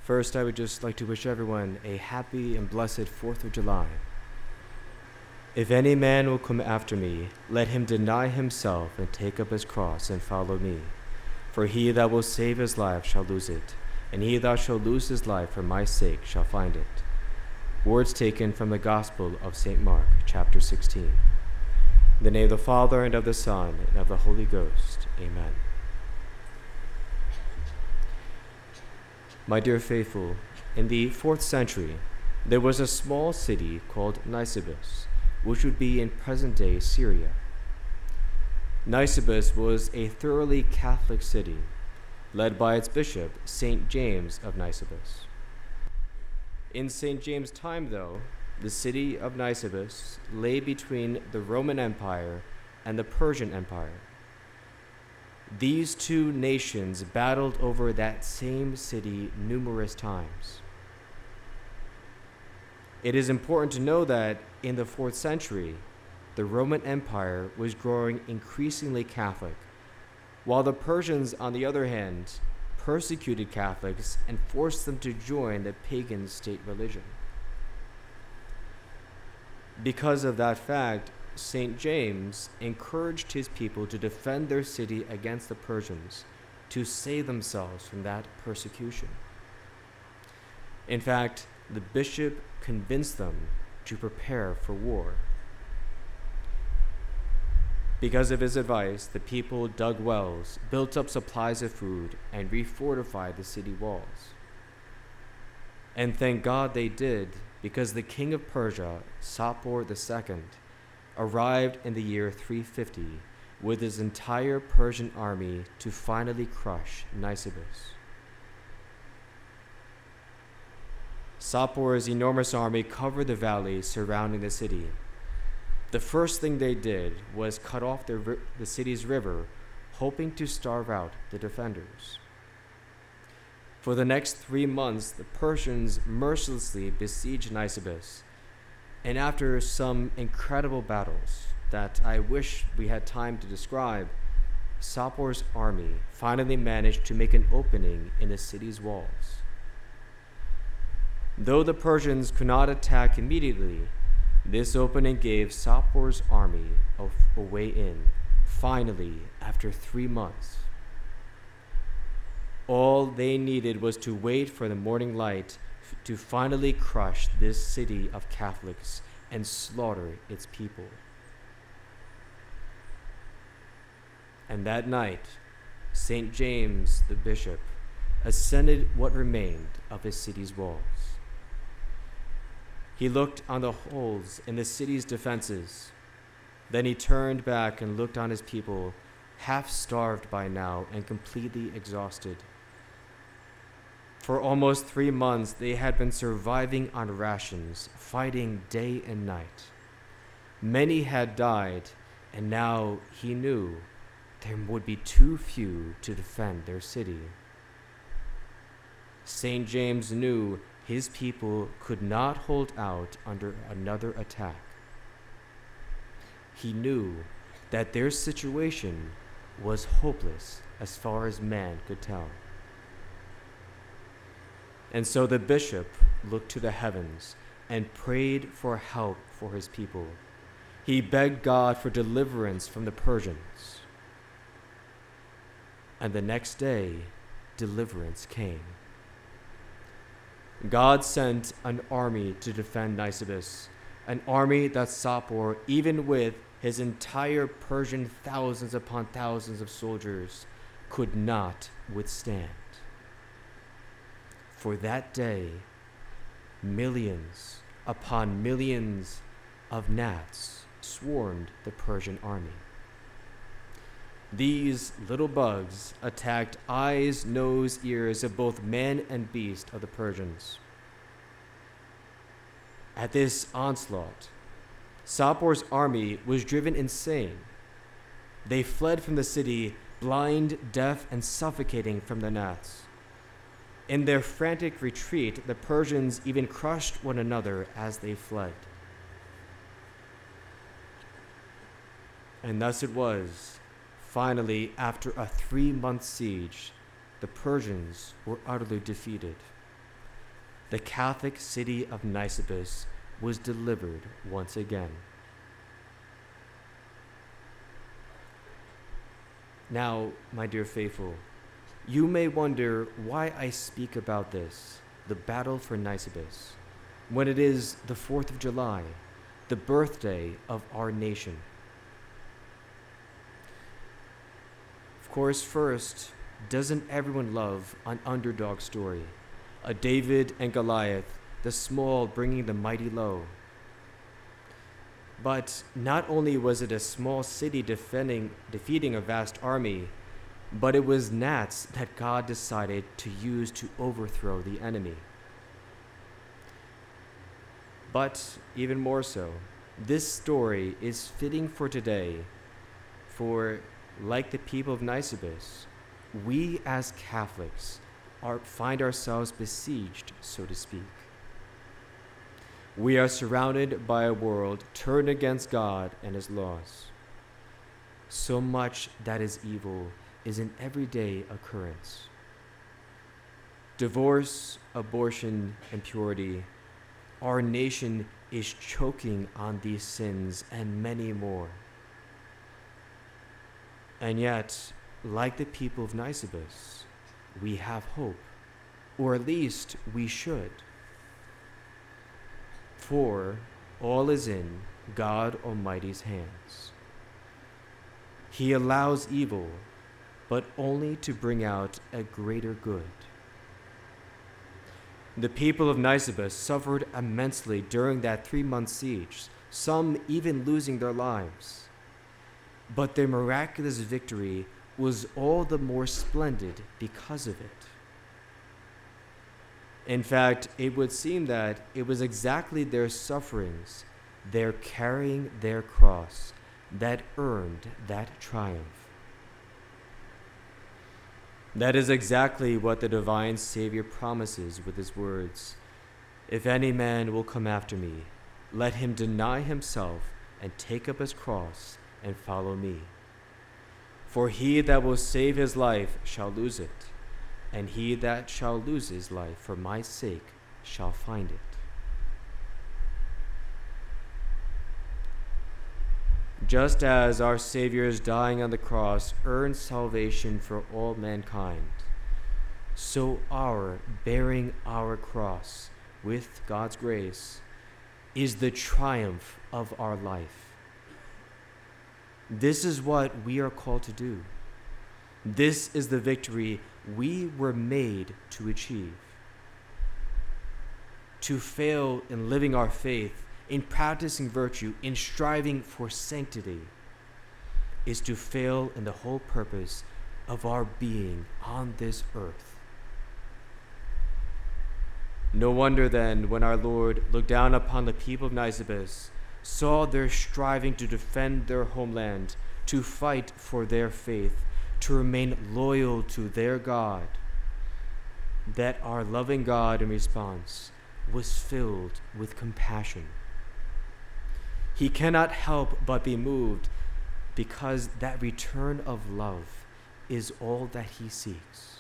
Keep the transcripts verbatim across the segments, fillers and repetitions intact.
First, I would just like to wish everyone a happy and blessed fourth of July. If any man will come after me, let him deny himself and take up his cross and follow me. For he that will save his life shall lose it, and he that shall lose his life for my sake shall find it. Words taken from the Gospel of Saint Mark, chapter sixteen. In the name of the Father, and of the Son, and of the Holy Ghost. Amen. My dear faithful, in the fourth century, there was a small city called Nisibis, which would be in present-day Syria. Nisibis was a thoroughly Catholic city, led by its bishop, Saint James of Nisibis. In Saint James' time, though, the city of Nisibis lay between the Roman Empire and the Persian Empire. These two nations battled over that same city numerous times. It is important to know that in the fourth century, the Roman Empire was growing increasingly Catholic, while the Persians, on the other hand, persecuted Catholics and forced them to join the pagan state religion. Because of that fact, Saint James encouraged his people to defend their city against the Persians, to save themselves from that persecution. In fact, the bishop convinced them to prepare for war. Because of his advice, the people dug wells, built up supplies of food, and refortified the city walls. And thank God they did, because the king of Persia, Sapor the Second, arrived in the year three fifty with his entire Persian army to finally crush Nisibis. Sapor's enormous army covered the valley surrounding the city. The first thing they did was cut off the, the city's river, hoping to starve out the defenders. For the next three months, the Persians mercilessly besieged Nisibis, and after some incredible battles that I wish we had time to describe, Sapor's army finally managed to make an opening in the city's walls. Though the Persians could not attack immediately, this opening gave Sapor's army a, a way in, finally, after three months. All they needed was to wait for the morning light to finally crush this city of Catholics and slaughter its people. And that night, Saint James the bishop ascended what remained of his city's walls. He looked on the holes in the city's defenses. Then he turned back and looked on his people, half starved by now and completely exhausted. For almost three months, they had been surviving on rations, fighting day and night. Many had died, and now he knew there would be too few to defend their city. Saint James knew his people could not hold out under another attack. He knew that their situation was hopeless as far as man could tell. And so the bishop looked to the heavens and prayed for help for his people. He begged God for deliverance from the Persians. And the next day, deliverance came. God sent an army to defend Nisibis, an army that Sapor, even with his entire Persian thousands upon thousands of soldiers, could not withstand. For that day, millions upon millions of gnats swarmed the Persian army. These little bugs attacked eyes, nose, ears of both man and beast of the Persians. At this onslaught, Sapor's army was driven insane. They fled from the city, blind, deaf, and suffocating from the gnats. In their frantic retreat, the Persians even crushed one another as they fled. And thus it was, finally, after a three-month siege, the Persians were utterly defeated. the Catholic city of Nisibis was delivered once again. Now, my dear faithful, you may wonder why I speak about this, the battle for Nisibis, when it is the fourth of July, the birthday of our nation. Of course, first, doesn't everyone love an underdog story? A David and Goliath, the small bringing the mighty low. But not only was it a small city defending, defeating a vast army, but it was gnats that God decided to use to overthrow the enemy. But even more so, this story is fitting for today, for like the people of Nisibis, we as Catholics are, find ourselves besieged, so to speak. We are surrounded by a world turned against God and his laws. So much that is evil is an everyday occurrence. Divorce, abortion, impurity. Our nation is choking on these sins and many more. And yet, like the people of Nisibis, we have hope, or at least we should. For all is in God Almighty's hands. He allows evil, but only to bring out a greater good. The people of Nisibis suffered immensely during that three-month siege, some even losing their lives. But their miraculous victory was all the more splendid because of it. In fact, it would seem that it was exactly their sufferings, their carrying their cross, that earned that triumph. That is exactly what the divine Savior promises with his words. If any man will come after me, let him deny himself and take up his cross and follow me. For he that will save his life shall lose it, and he that shall lose his life for my sake shall find it. Just as our Savior's dying on the cross earned salvation for all mankind, so our bearing our cross with God's grace is the triumph of our life. This is what we are called to do. This is the victory we were made to achieve. To fail in living our faith, in practicing virtue, in striving for sanctity, is to fail in the whole purpose of our being on this earth. No wonder then, when our Lord looked down upon the people of Nisibis, saw their striving to defend their homeland, to fight for their faith, to remain loyal to their God, that our loving God in response was filled with compassion. He cannot help but be moved, because that return of love is all that he seeks.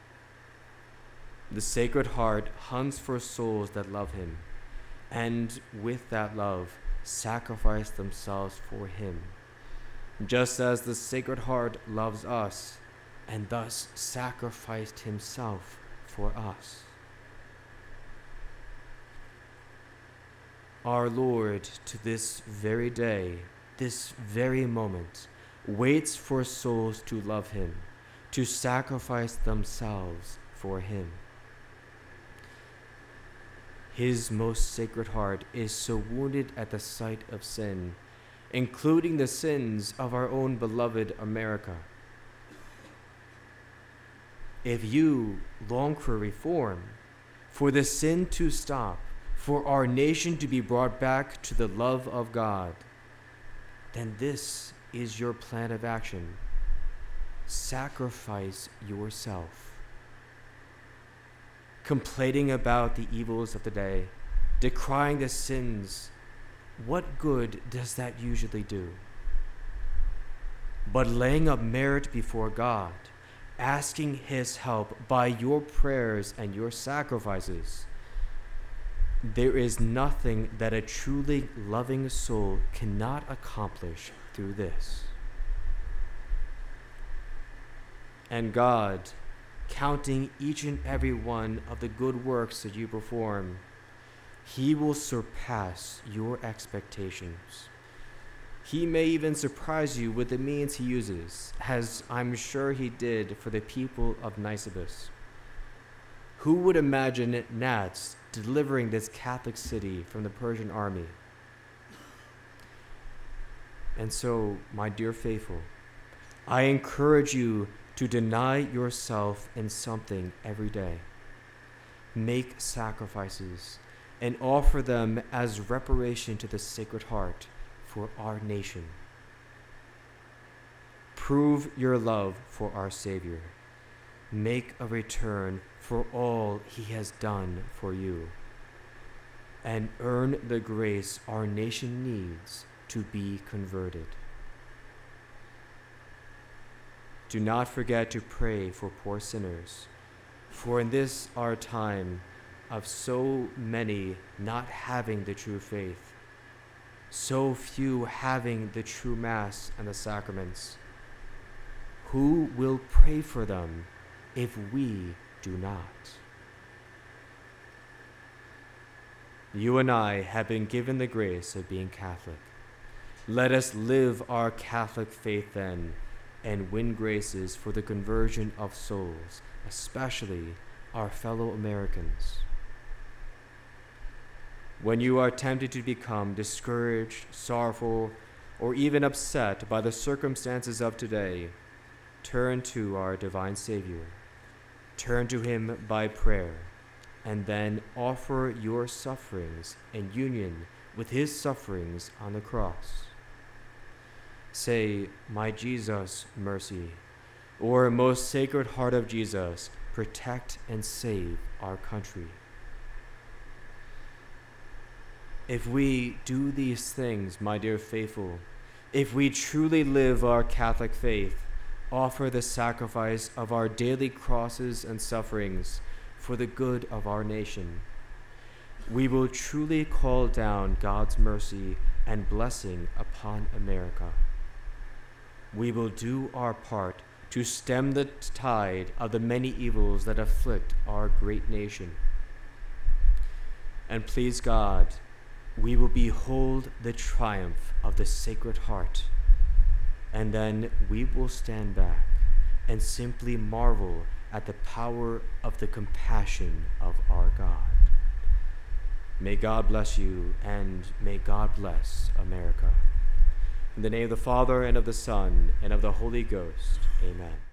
The Sacred Heart hunts for souls that love him, and with that love sacrifice themselves for him, just as the Sacred Heart loves us and thus sacrificed himself for us. Our Lord, to this very day, this very moment, waits for souls to love him, to sacrifice themselves for him. His most Sacred Heart is so wounded at the sight of sin, including the sins of our own beloved America. If you long for reform, for the sin to stop, for our nation to be brought back to the love of God, then this is your plan of action. Sacrifice yourself. Complaining about the evils of the day, decrying the sins, what good does that usually do? But laying up merit before God, asking his help by your prayers and your sacrifices, There is nothing that a truly loving soul cannot accomplish through this. And God, counting each and every one of the good works that you perform, He will surpass your expectations. He may even surprise you with the means He uses, as I'm sure He did for the people of Nisibis. Who would imagine gnats delivering this Catholic city from the Persian army? And so, my dear faithful, I encourage you to deny yourself in something every day. Make sacrifices and offer them as reparation to the Sacred Heart for our nation. Prove your love for our Savior. Make a return for all He has done for you, and earn the grace our nation needs to be converted. Do not forget to pray for poor sinners, for in this our time of so many not having the true faith, so few having the true Mass and the sacraments, who will pray for them if we do not? You and I have been given the grace of being Catholic. Let us live our Catholic faith then, and win graces for the conversion of souls, especially our fellow Americans. When you are tempted to become discouraged, sorrowful, or even upset by the circumstances of today, turn to our divine Savior. Turn to Him by prayer, and then offer your sufferings in union with His sufferings on the cross. Say, "My Jesus, mercy," or "Most Sacred Heart of Jesus, protect and save our country." If we do these things, my dear faithful, if we truly live our Catholic faith, offer the sacrifice of our daily crosses and sufferings for the good of our nation, we will truly call down God's mercy and blessing upon America. We will do our part to stem the tide of the many evils that afflict our great nation. And please God, we will behold the triumph of the Sacred Heart, and then we will stand back and simply marvel at the power of the compassion of our God. May God bless you, and may God bless America. In the name of the Father, and of the Son, and of the Holy Ghost, amen.